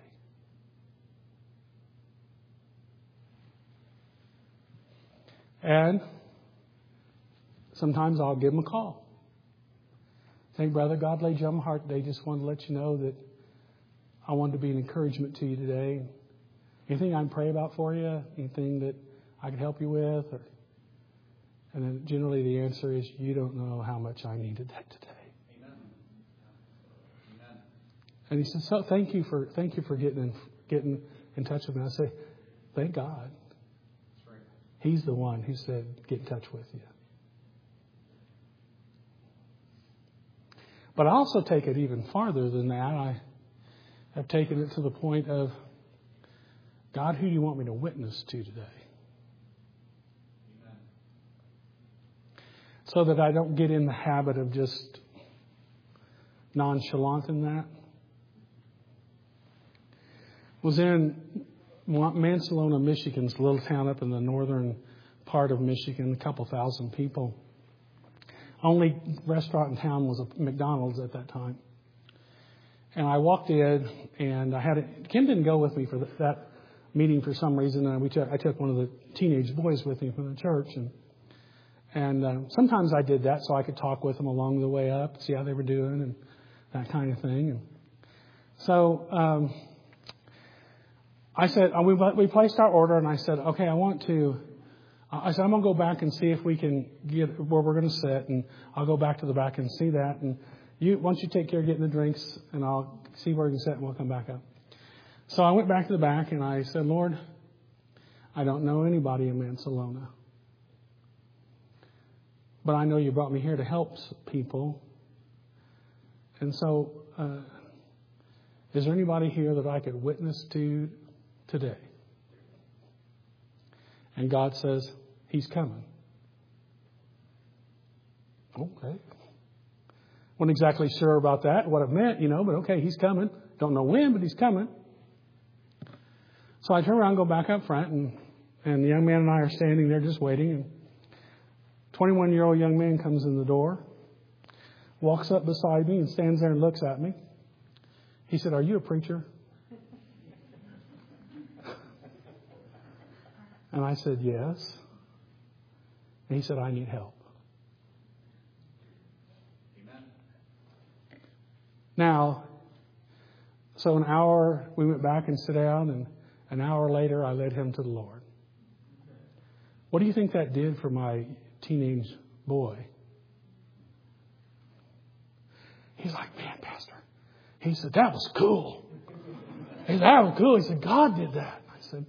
And sometimes I'll give them a call. Say, brother, God laid you on my heart today. Just wanted to let you know that I wanted to be an encouragement to you today. Anything I can pray about for you? Anything that I can help you with? Or, and then generally the answer is, you don't know how much I needed that today. Amen. Amen. And he says, so thank you for thank you for getting in, getting in touch with me. I say, thank God. That's right. He's the one who said, get in touch with you. But I also take it even farther than that. I have taken it to the point of, God, who do you want me to witness to today? Amen. So that I don't get in the habit of just nonchalant in that. Was in Mansalona, Michigan, a little town up in the northern part of Michigan, a couple thousand people. Only restaurant in town was a McDonald's at that time. And I walked in, and I had a, Kim didn't go with me for that meeting for some reason, and we took, I took one of the teenage boys with me from the church, and and uh, sometimes I did that so I could talk with them along the way up, see how they were doing, and that kind of thing. And so um, I said, uh, we we placed our order, and I said, okay, I want to. I said, I'm going to go back and see if we can get where we're going to sit, and I'll go back to the back and see that. And you, once you take care of getting the drinks, and I'll see where we can sit, and we'll come back up. So I went back to the back, and I said, Lord, I don't know anybody in Mansalona, but I know you brought me here to help people. And so, uh, is there anybody here that I could witness to today? And God says, He's coming. Okay. Wasn't exactly sure about that, what it meant, you know, but okay, He's coming. Don't know when, but He's coming. So I turn around and go back up front, and, and the young man and I are standing there just waiting. And twenty-one-year-old young man comes in the door, walks up beside me and stands there and looks at me. He said, are you a preacher? And I said, yes. And he said, I need help. Amen. Now, so an hour, we went back and sat down, and an hour later, I led him to the Lord. What do you think that did for my teenage boy? He's like, man, Pastor. He said, that was cool. He said, that was cool. He said, God did that. I said,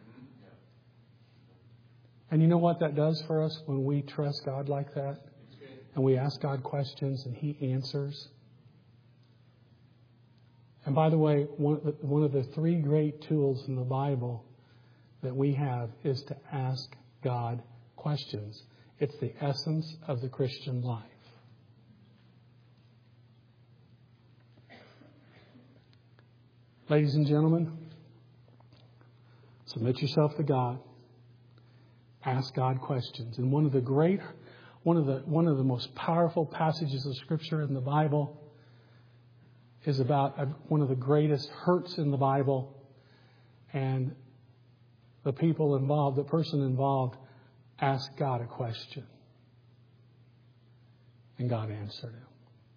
and you know what that does for us when we trust God like that? And we ask God questions and He answers. And by the way, one of the, one of the three great tools in the Bible that we have is to ask God questions. It's the essence of the Christian life. Ladies and gentlemen, submit yourself to God. Ask God questions. And one of the great, one of the one of the most powerful passages of Scripture in the Bible is about one of the greatest hurts in the Bible, and the people involved, the person involved, asked God a question, and God answered him.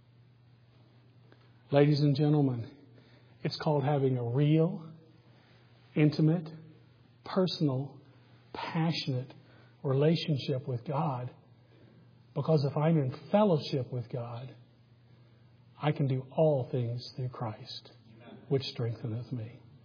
Ladies and gentlemen, it's called having a real, intimate, personal, passionate relationship with God. Because if I'm in fellowship with God, I can do all things through Christ, which strengtheneth me.